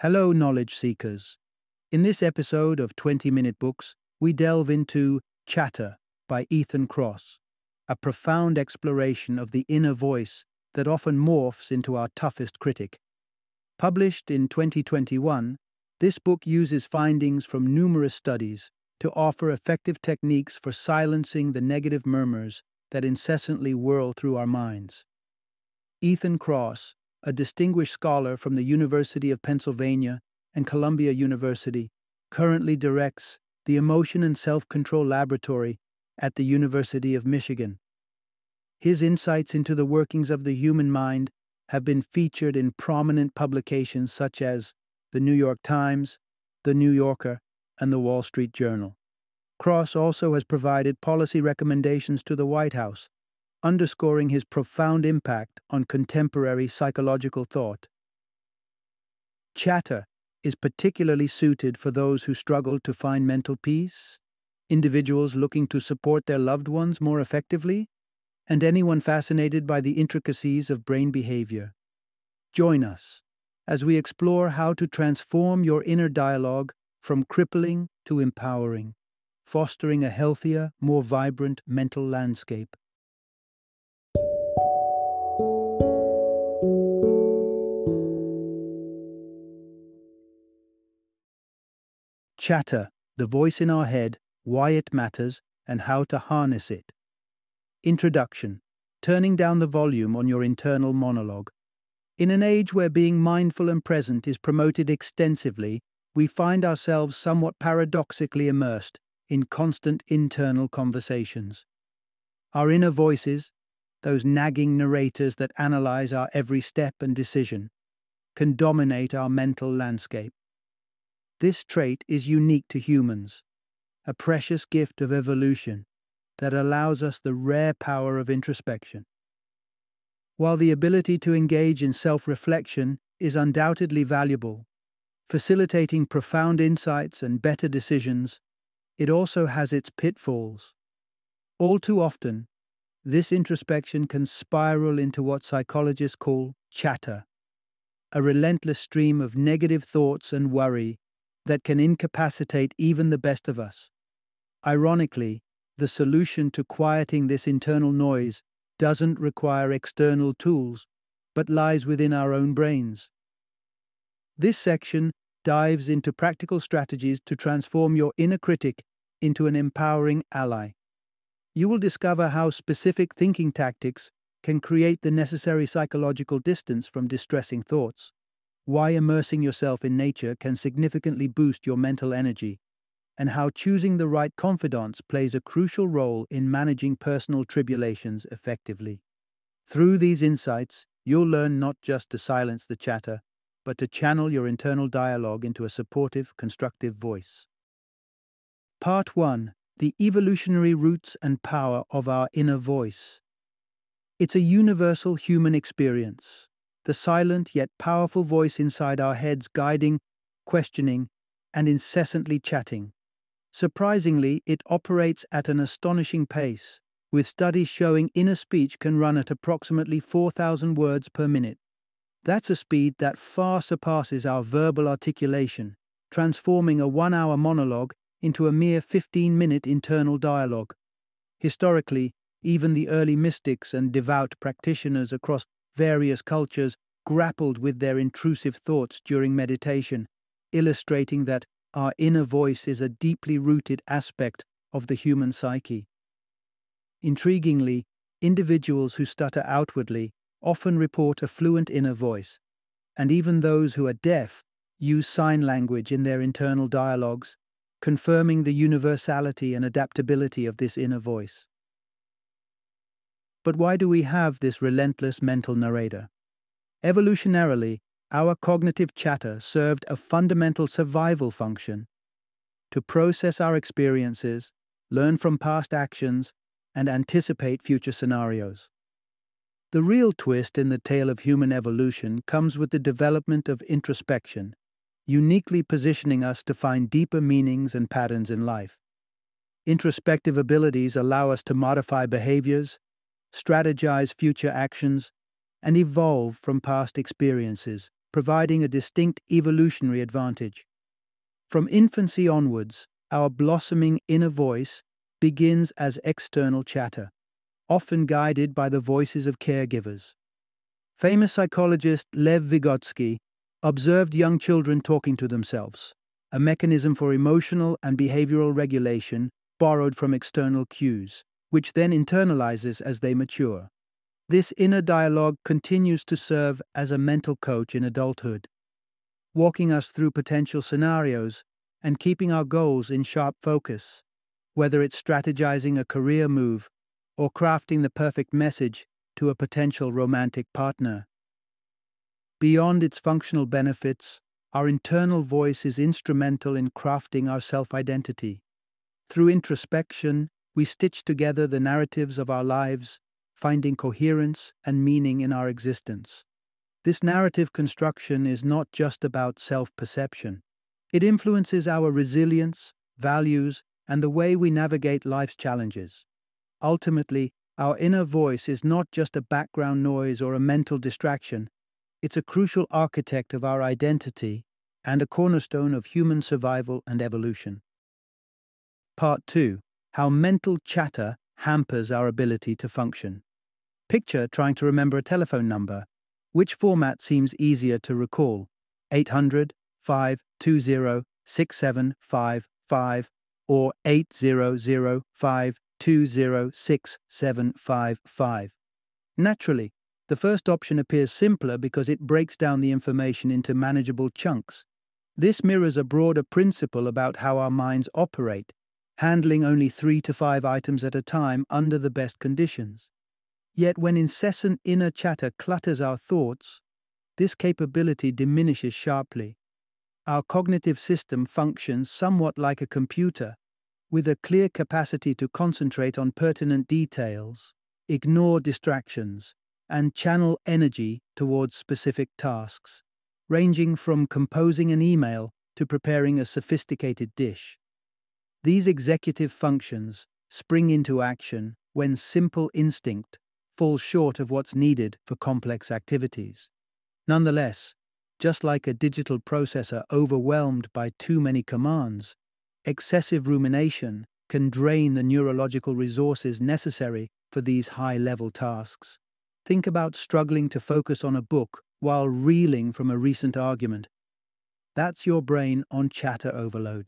Hello, knowledge seekers. In this episode of 20-Minute Books, we delve into Chatter by Ethan Kross, a profound exploration of the inner voice that often morphs into our toughest critic. Published in 2021, this book uses findings from numerous studies to offer effective techniques for silencing the negative murmurs that incessantly whirl through our minds. Ethan Kross, a distinguished scholar from the University of Pennsylvania and Columbia University, currently directs the Emotion and Self-Control Laboratory at the University of Michigan. His insights into the workings of the human mind have been featured in prominent publications such as the New York Times, the New Yorker, and the Wall Street Journal. Kross also has provided policy recommendations to the White House, underscoring his profound impact on contemporary psychological thought. Chatter is particularly suited for those who struggle to find mental peace, individuals looking to support their loved ones more effectively, and anyone fascinated by the intricacies of brain behavior. Join us as we explore how to transform your inner dialogue from crippling to empowering, fostering a healthier, more vibrant mental landscape. Chatter, the voice in our head, why it matters, and how to harness it. Introduction: turning down the volume on your internal monologue. In an age where being mindful and present is promoted extensively, we find ourselves somewhat paradoxically immersed in constant internal conversations. Our inner voices, those nagging narrators that analyze our every step and decision, can dominate our mental landscape. This trait is unique to humans, a precious gift of evolution that allows us the rare power of introspection. While the ability to engage in self-reflection is undoubtedly valuable, facilitating profound insights and better decisions, it also has its pitfalls. All too often, this introspection can spiral into what psychologists call chatter, a relentless stream of negative thoughts and worry that can incapacitate even the best of us. Ironically, the solution to quieting this internal noise doesn't require external tools, but lies within our own brains. This section dives into practical strategies to transform your inner critic into an empowering ally. You will discover how specific thinking tactics can create the necessary psychological distance from distressing thoughts, why immersing yourself in nature can significantly boost your mental energy, and how choosing the right confidants plays a crucial role in managing personal tribulations effectively. Through these insights, you'll learn not just to silence the chatter, but to channel your internal dialogue into a supportive, constructive voice. Part 1. The evolutionary roots and power of our inner voice. It's a universal human experience, the silent yet powerful voice inside our heads guiding, questioning, and incessantly chatting. Surprisingly, it operates at an astonishing pace, with studies showing inner speech can run at approximately 4,000 words per minute. That's a speed that far surpasses our verbal articulation, transforming a 1-hour monologue into a mere 15-minute internal dialogue. Historically, even the early mystics and devout practitioners across various cultures grappled with their intrusive thoughts during meditation, illustrating that our inner voice is a deeply rooted aspect of the human psyche. Intriguingly, individuals who stutter outwardly often report a fluent inner voice, and even those who are deaf use sign language in their internal dialogues, confirming the universality and adaptability of this inner voice. But why do we have this relentless mental narrator? Evolutionarily, our cognitive chatter served a fundamental survival function: to process our experiences, learn from past actions, and anticipate future scenarios. The real twist in the tale of human evolution comes with the development of introspection, uniquely positioning us to find deeper meanings and patterns in life. Introspective abilities allow us to modify behaviors, strategize future actions, and evolve from past experiences, providing a distinct evolutionary advantage. From infancy onwards, our blossoming inner voice begins as external chatter, often guided by the voices of caregivers. Famous psychologist Lev Vygotsky observed young children talking to themselves, a mechanism for emotional and behavioral regulation borrowed from external cues, which then internalizes as they mature. This inner dialogue continues to serve as a mental coach in adulthood, walking us through potential scenarios and keeping our goals in sharp focus, whether it's strategizing a career move or crafting the perfect message to a potential romantic partner. Beyond its functional benefits, our internal voice is instrumental in crafting our self-identity. Through introspection, we stitch together the narratives of our lives, finding coherence and meaning in our existence. This narrative construction is not just about self-perception. It influences our resilience, values, and the way we navigate life's challenges. Ultimately, our inner voice is not just a background noise or a mental distraction. It's a crucial architect of our identity and a cornerstone of human survival and evolution. Part 2. How mental chatter hampers our ability to function. Picture trying to remember a telephone number. Which format seems easier to recall? 800-520-6755 or 800-520-6755? Naturally, the first option appears simpler because it breaks down the information into manageable chunks. This mirrors a broader principle about how our minds operate, handling only 3 to 5 items at a time under the best conditions. Yet when incessant inner chatter clutters our thoughts, this capability diminishes sharply. Our cognitive system functions somewhat like a computer, with a clear capacity to concentrate on pertinent details, ignore distractions, and channel energy towards specific tasks, ranging from composing an email to preparing a sophisticated dish. These executive functions spring into action when simple instinct falls short of what's needed for complex activities. Nonetheless, just like a digital processor overwhelmed by too many commands, excessive rumination can drain the neurological resources necessary for these high-level tasks. Think about struggling to focus on a book while reeling from a recent argument. That's your brain on chatter overload.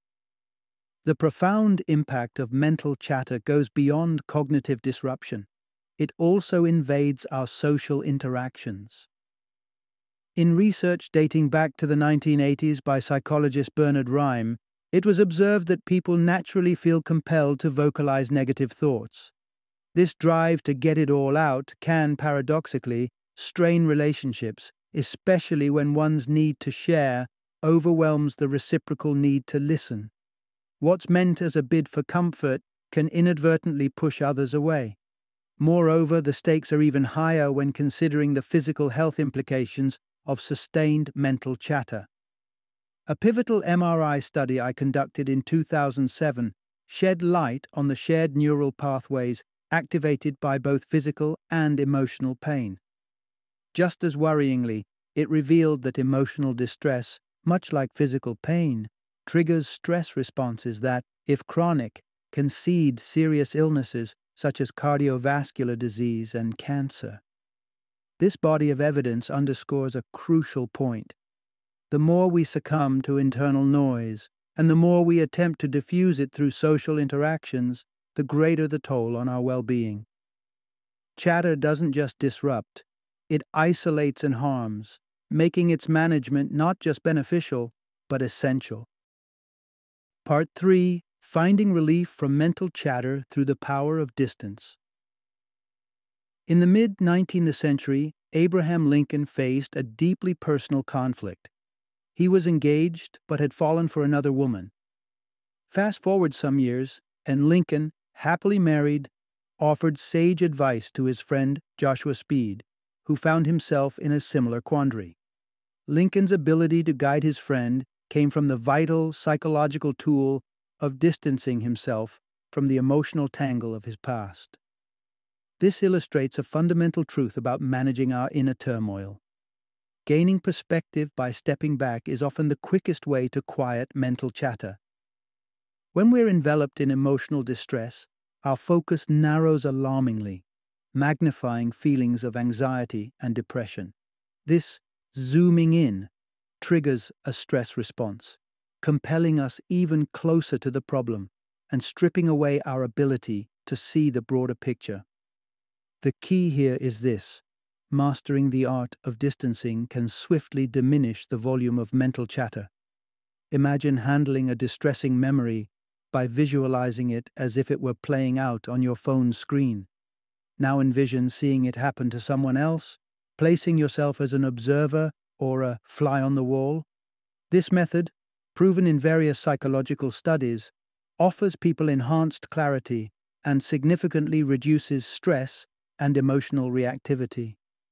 The profound impact of mental chatter goes beyond cognitive disruption. It also invades our social interactions. In research dating back to the 1980s by psychologist Bernard Reim, it was observed that people naturally feel compelled to vocalize negative thoughts. This drive to get it all out can, paradoxically, strain relationships, especially when one's need to share overwhelms the reciprocal need to listen. What's meant as a bid for comfort can inadvertently push others away. Moreover, the stakes are even higher when considering the physical health implications of sustained mental chatter. A pivotal MRI study I conducted in 2007 shed light on the shared neural pathways activated by both physical and emotional pain. Just as worryingly, it revealed that emotional distress, much like physical pain, triggers stress responses that, if chronic, can seed serious illnesses such as cardiovascular disease and cancer. This body of evidence underscores a crucial point. The more we succumb to internal noise, and the more we attempt to diffuse it through social interactions, the greater the toll on our well-being. Chatter doesn't just disrupt, it isolates and harms, making its management not just beneficial, but essential. Part 3. Finding relief from mental chatter through the power of distance. In the mid-19th century, Abraham Lincoln faced a deeply personal conflict. He was engaged, but had fallen for another woman. Fast forward some years, and Lincoln, happily married, offered sage advice to his friend Joshua Speed, who found himself in a similar quandary. Lincoln's ability to guide his friend came from the vital psychological tool of distancing himself from the emotional tangle of his past. This illustrates a fundamental truth about managing our inner turmoil. Gaining perspective by stepping back is often the quickest way to quiet mental chatter. When we're enveloped in emotional distress, our focus narrows alarmingly, magnifying feelings of anxiety and depression. This zooming in triggers a stress response, compelling us even closer to the problem and stripping away our ability to see the broader picture. The key here is this: mastering the art of distancing can swiftly diminish the volume of mental chatter. Imagine handling a distressing memory by visualizing it as if it were playing out on your phone's screen. Now envision seeing it happen to someone else, placing yourself as an observer or a fly on the wall. This method, proven in various psychological studies, offers people enhanced clarity and significantly reduces stress and emotional reactivity.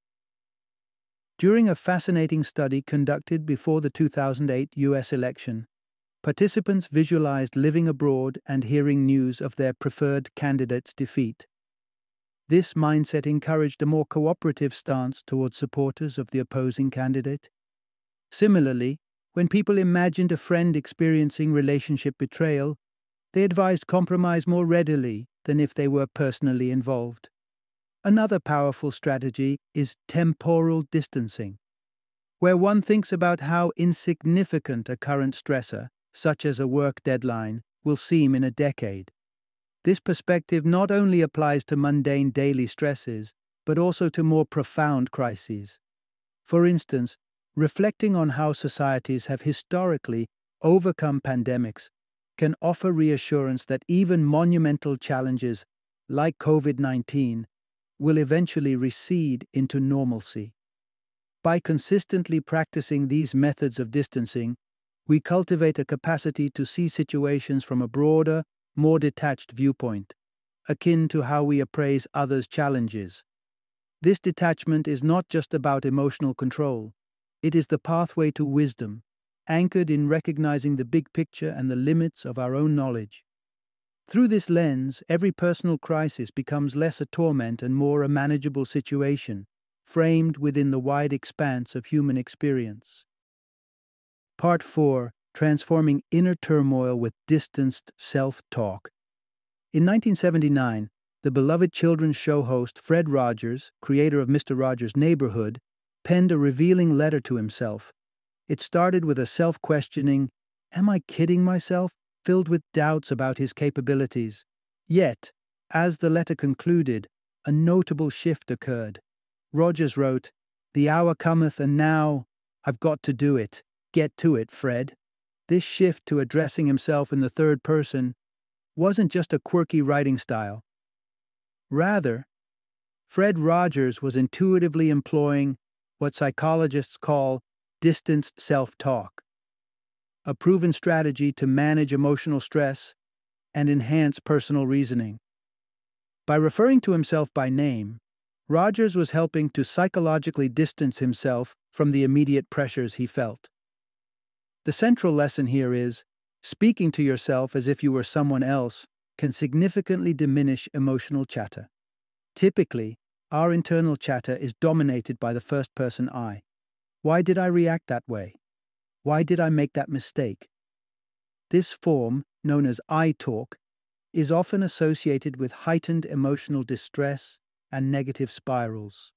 During a fascinating study conducted before the 2008 US election, participants visualized living abroad and hearing news of their preferred candidate's defeat. This mindset encouraged a more cooperative stance towards supporters of the opposing candidate. Similarly, when people imagined a friend experiencing relationship betrayal, they advised compromise more readily than if they were personally involved. Another powerful strategy is temporal distancing, where one thinks about how insignificant a current stressor, such as a work deadline, will seem in a decade. This perspective not only applies to mundane daily stresses, but also to more profound crises. For instance, reflecting on how societies have historically overcome pandemics can offer reassurance that even monumental challenges like COVID-19 will eventually recede into normalcy. By consistently practicing these methods of distancing, we cultivate a capacity to see situations from a broader, more detached viewpoint, akin to how we appraise others' challenges. This detachment is not just about emotional control, it is the pathway to wisdom, anchored in recognizing the big picture and the limits of our own knowledge. Through this lens, every personal crisis becomes less a torment and more a manageable situation, framed within the wide expanse of human experience. Part 4: Transforming Inner Turmoil with Distanced Self-Talk. In 1979, the beloved children's show host Fred Rogers, creator of Mr. Rogers' Neighborhood, penned a revealing letter to himself. It started with a self-questioning, "Am I kidding myself?" filled with doubts about his capabilities. Yet, as the letter concluded, a notable shift occurred. Rogers wrote, "The hour cometh, and now I've got to do it. Get to it, Fred." This shift to addressing himself in the third person wasn't just a quirky writing style. Rather, Fred Rogers was intuitively employing what psychologists call distanced self-talk, a proven strategy to manage emotional stress and enhance personal reasoning. By referring to himself by name, Rogers was helping to psychologically distance himself from the immediate pressures he felt. The central lesson here is, speaking to yourself as if you were someone else can significantly diminish emotional chatter. Typically, our internal chatter is dominated by the first-person I. Why did I react that way? Why did I make that mistake? This form, known as I talk, is often associated with heightened emotional distress and negative spirals.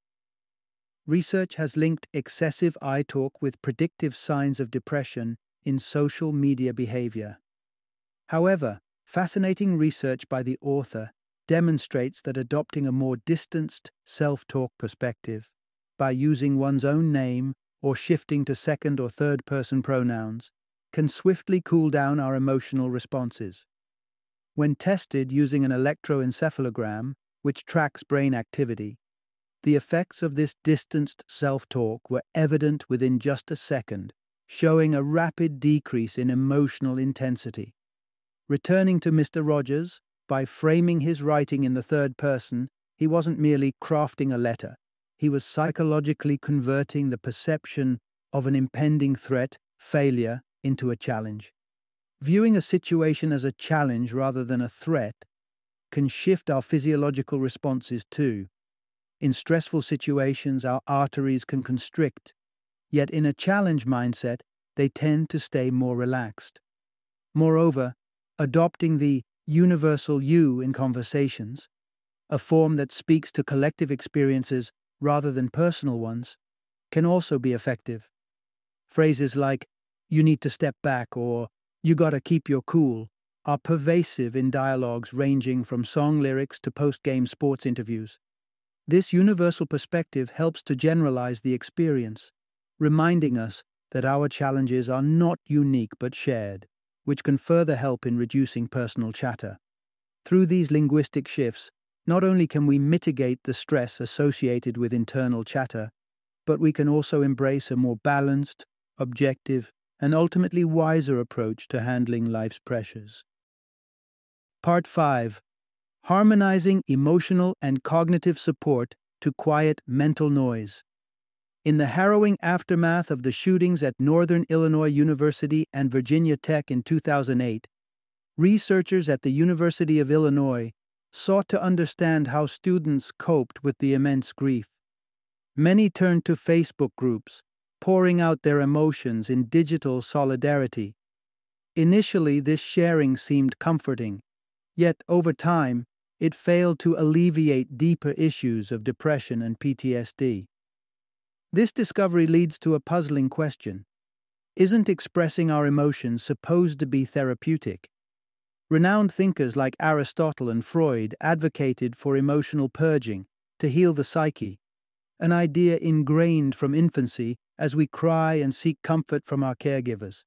Research has linked excessive I talk with predictive signs of depression in social media behavior. However, fascinating research by the author demonstrates that adopting a more distanced self-talk perspective by using one's own name or shifting to second or third person pronouns can swiftly cool down our emotional responses. When tested using an electroencephalogram, which tracks brain activity, the effects of this distanced self-talk were evident within just a second, showing a rapid decrease in emotional intensity. Returning to Mr. Rogers, by framing his writing in the third person, he wasn't merely crafting a letter. He was psychologically converting the perception of an impending threat, failure, into a challenge. Viewing a situation as a challenge rather than a threat can shift our physiological responses too. In stressful situations, our arteries can constrict, Yet in a challenge mindset, they tend to stay more relaxed. Moreover, adopting the universal you in conversations, a form that speaks to collective experiences rather than personal ones, can also be effective. Phrases like, you need to step back or you gotta keep your cool are pervasive in dialogues ranging from song lyrics to post-game sports interviews. This universal perspective helps to generalize the experience, reminding us that our challenges are not unique but shared, which can further help in reducing personal chatter. Through these linguistic shifts, not only can we mitigate the stress associated with internal chatter, but we can also embrace a more balanced, objective, and ultimately wiser approach to handling life's pressures. Part 5. Harmonizing emotional and cognitive support to quiet mental noise. In the harrowing aftermath of the shootings at Northern Illinois University and Virginia Tech in 2008, researchers at the University of Illinois sought to understand how students coped with the immense grief. Many turned to Facebook groups, pouring out their emotions in digital solidarity. Initially, this sharing seemed comforting, yet over time, it failed to alleviate deeper issues of depression and PTSD. This discovery leads to a puzzling question. Isn't expressing our emotions supposed to be therapeutic? Renowned thinkers like Aristotle and Freud advocated for emotional purging to heal the psyche, an idea ingrained from infancy as we cry and seek comfort from our caregivers.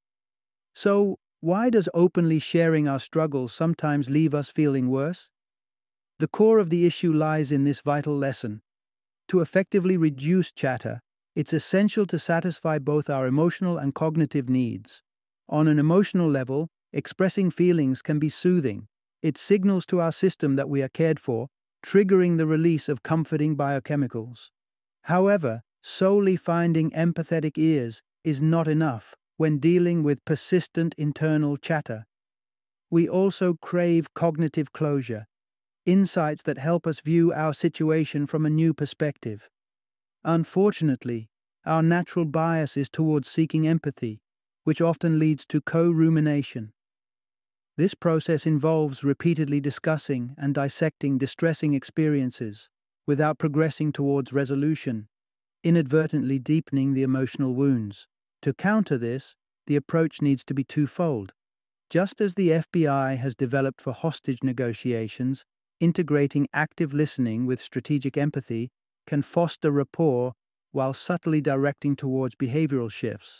So, why does openly sharing our struggles sometimes leave us feeling worse? The core of the issue lies in this vital lesson. To effectively reduce chatter, it's essential to satisfy both our emotional and cognitive needs. On an emotional level, expressing feelings can be soothing. It signals to our system that we are cared for, triggering the release of comforting biochemicals. However, solely finding empathetic ears is not enough when dealing with persistent internal chatter. We also crave cognitive closure, insights that help us view our situation from a new perspective. Unfortunately, our natural bias is towards seeking empathy, which often leads to co-rumination. This process involves repeatedly discussing and dissecting distressing experiences without progressing towards resolution, inadvertently deepening the emotional wounds. To counter this, the approach needs to be twofold. Just as the FBI has developed for hostage negotiations, integrating active listening with strategic empathy can foster rapport while subtly directing towards behavioral shifts.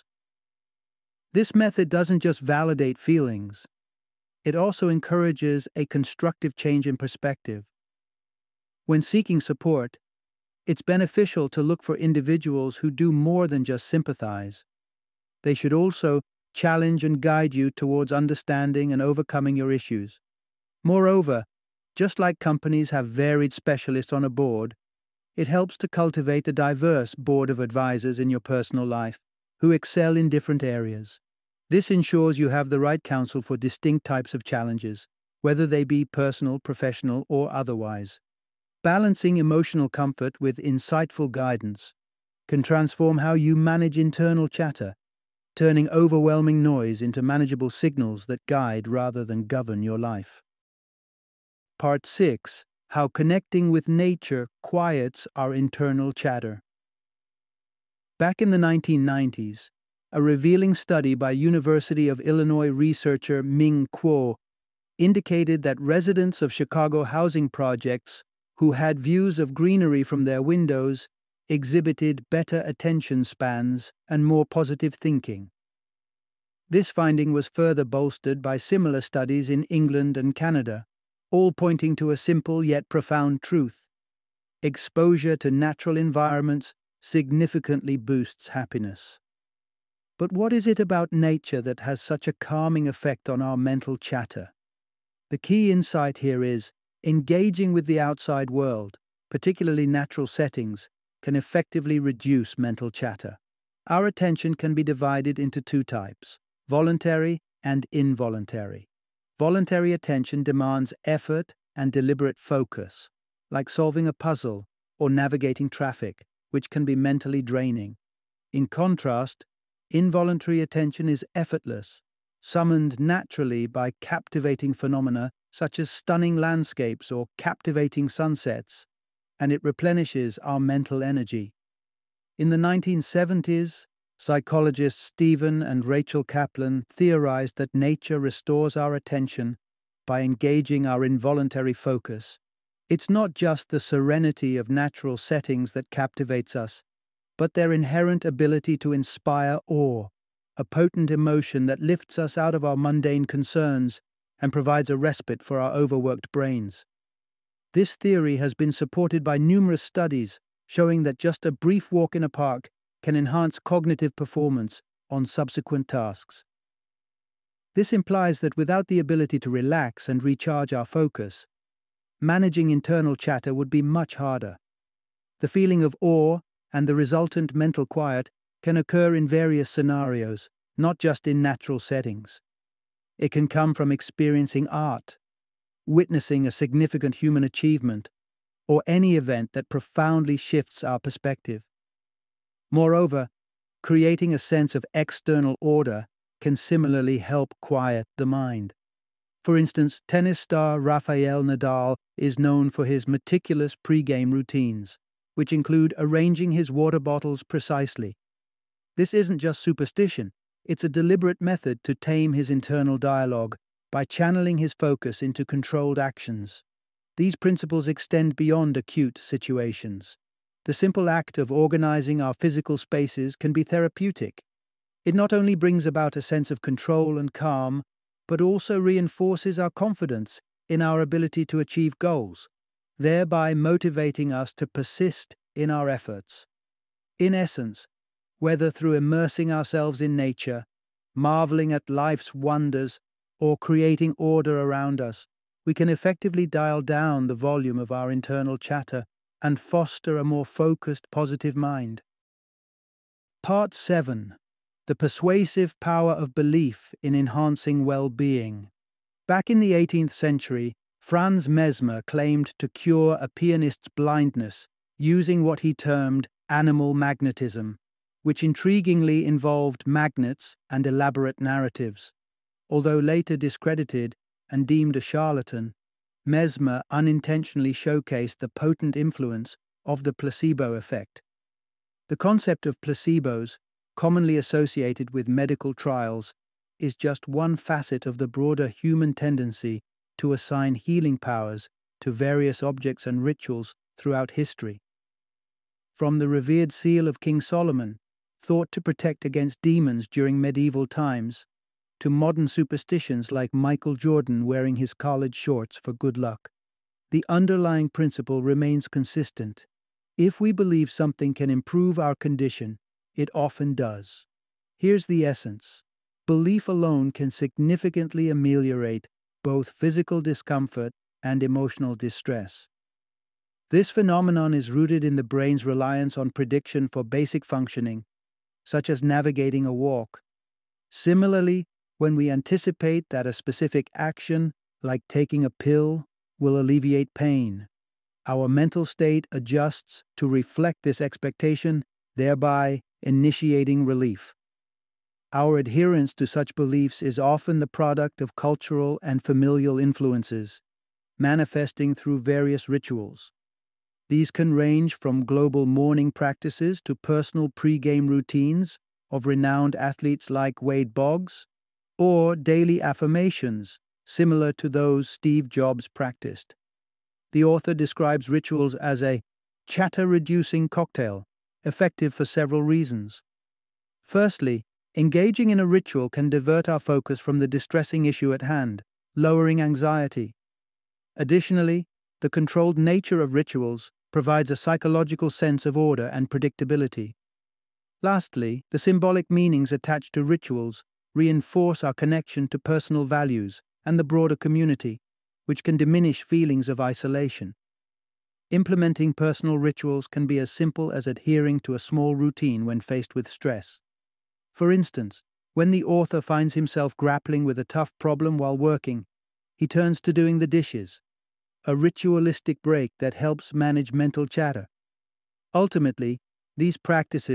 This method doesn't just validate feelings, it also encourages a constructive change in perspective. When seeking support, it's beneficial to look for individuals who do more than just sympathize. They should also challenge and guide you towards understanding and overcoming your issues. Moreover, just like companies have varied specialists on a board, it helps to cultivate a diverse board of advisors in your personal life who excel in different areas. This ensures you have the right counsel for distinct types of challenges, whether they be personal, professional, or otherwise. Balancing emotional comfort with insightful guidance can transform how you manage internal chatter, turning overwhelming noise into manageable signals that guide rather than govern your life. Part 6. How connecting with nature quiets our internal chatter. Back in the 1990s, a revealing study by University of Illinois researcher Ming Kuo indicated that residents of Chicago housing projects who had views of greenery from their windows exhibited better attention spans and more positive thinking. This finding was further bolstered by similar studies in England and Canada, all pointing to a simple yet profound truth. Exposure to natural environments significantly boosts happiness. But what is it about nature that has such a calming effect on our mental chatter? The key insight here is, engaging with the outside world, particularly natural settings, can effectively reduce mental chatter. Our attention can be divided into two types: voluntary and involuntary. Voluntary attention demands effort and deliberate focus, like solving a puzzle or navigating traffic, which can be mentally draining. In contrast, involuntary attention is effortless, summoned naturally by captivating phenomena such as stunning landscapes or captivating sunsets, and it replenishes our mental energy. In the 1970s, psychologists Stephen and Rachel Kaplan theorized that nature restores our attention by engaging our involuntary focus. It's not just the serenity of natural settings that captivates us, but their inherent ability to inspire awe, a potent emotion that lifts us out of our mundane concerns and provides a respite for our overworked brains. This theory has been supported by numerous studies showing that just a brief walk in a park can enhance cognitive performance on subsequent tasks. This implies that without the ability to relax and recharge our focus, managing internal chatter would be much harder. The feeling of awe and the resultant mental quiet can occur in various scenarios, not just in natural settings. It can come from experiencing art, witnessing a significant human achievement, or any event that profoundly shifts our perspective. Moreover, creating a sense of external order can similarly help quiet the mind. For instance, tennis star Rafael Nadal is known for his meticulous pre-game routines, which include arranging his water bottles precisely. This isn't just superstition, it's a deliberate method to tame his internal dialogue by channeling his focus into controlled actions. These principles extend beyond acute situations. The simple act of organizing our physical spaces can be therapeutic. It not only brings about a sense of control and calm, but also reinforces our confidence in our ability to achieve goals, thereby motivating us to persist in our efforts. In essence, whether through immersing ourselves in nature, marveling at life's wonders, or creating order around us, we can effectively dial down the volume of our internal chatter and foster a more focused, positive mind. Part 7. The persuasive power of belief in enhancing well-being. Back in the 18th century, Franz Mesmer claimed to cure a pianist's blindness using what he termed animal magnetism, which intriguingly involved magnets and elaborate narratives. Although later discredited and deemed a charlatan, Mesmer unintentionally showcased the potent influence of the placebo effect. The concept of placebos, commonly associated with medical trials, is just one facet of the broader human tendency to assign healing powers to various objects and rituals throughout history. From the revered seal of King Solomon, thought to protect against demons during medieval times, to modern superstitions like Michael Jordan wearing his college shorts for good luck, the underlying principle remains consistent. If we believe something can improve our condition, it often does. Here's the essence. Belief alone can significantly ameliorate both physical discomfort and emotional distress. This phenomenon is rooted in the brain's reliance on prediction for basic functioning, such as navigating a walk. Similarly, when we anticipate that a specific action, like taking a pill, will alleviate pain, our mental state adjusts to reflect this expectation, thereby initiating relief. Our adherence to such beliefs is often the product of cultural and familial influences, manifesting through various rituals. These can range from global mourning practices to personal pre-game routines of renowned athletes like Wade Boggs, or daily affirmations similar to those Steve Jobs practiced. The author describes rituals as a chatter-reducing cocktail, effective for several reasons. Firstly, engaging in a ritual can divert our focus from the distressing issue at hand, lowering anxiety. Additionally, the controlled nature of rituals provides a psychological sense of order and predictability. Lastly, the symbolic meanings attached to rituals reinforce our connection to personal values and the broader community, which can diminish feelings of isolation. Implementing personal rituals can be as simple as adhering to a small routine when faced with stress. For instance, when the author finds himself grappling with a tough problem while working, he turns to doing the dishes, a ritualistic break that helps manage mental chatter. Ultimately, these practices,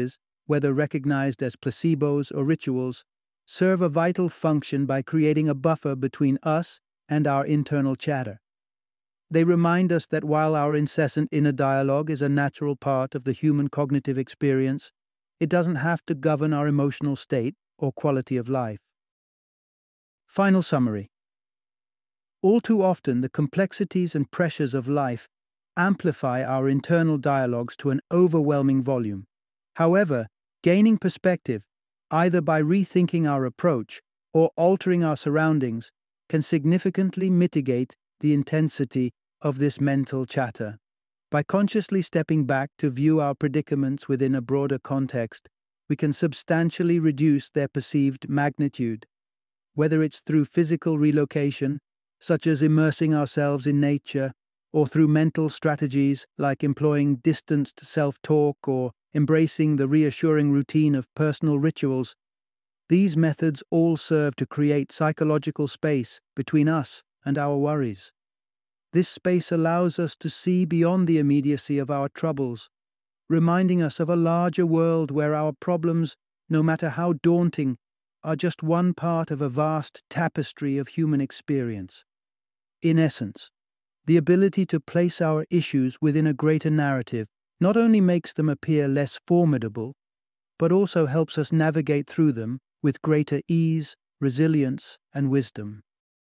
whether recognized as placebos or rituals, serve a vital function by creating a buffer between us and our internal chatter. They remind us that while our incessant inner dialogue is a natural part of the human cognitive experience, it doesn't have to govern our emotional state or quality of life. Final summary. All too often, the complexities and pressures of life amplify our internal dialogues to an overwhelming volume. However, gaining perspective, either by rethinking our approach or altering our surroundings, can significantly mitigate the intensity of this mental chatter. By consciously stepping back to view our predicaments within a broader context, we can substantially reduce their perceived magnitude. Whether it's through physical relocation, such as immersing ourselves in nature, or through mental strategies like employing distanced self-talk or embracing the reassuring routine of personal rituals, these methods all serve to create psychological space between us and our worries. This space allows us to see beyond the immediacy of our troubles, reminding us of a larger world where our problems, no matter how daunting, are just one part of a vast tapestry of human experience. In essence, the ability to place our issues within a greater narrative not only makes them appear less formidable, but also helps us navigate through them with greater ease, resilience, and wisdom.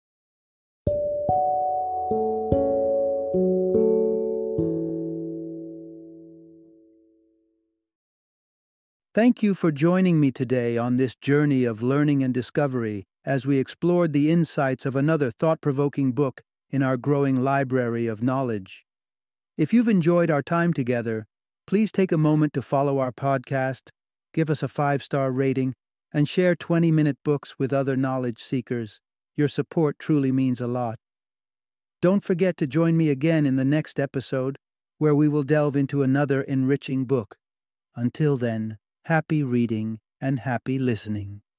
Thank you for joining me today on this journey of learning and discovery as we explored the insights of another thought-provoking book in our growing library of knowledge. If you've enjoyed our time together, please take a moment to follow our podcast, give us a 5-star rating, and share 20-minute books with other knowledge seekers. Your support truly means a lot. Don't forget to join me again in the next episode, where we will delve into another enriching book. Until then, happy reading and happy listening.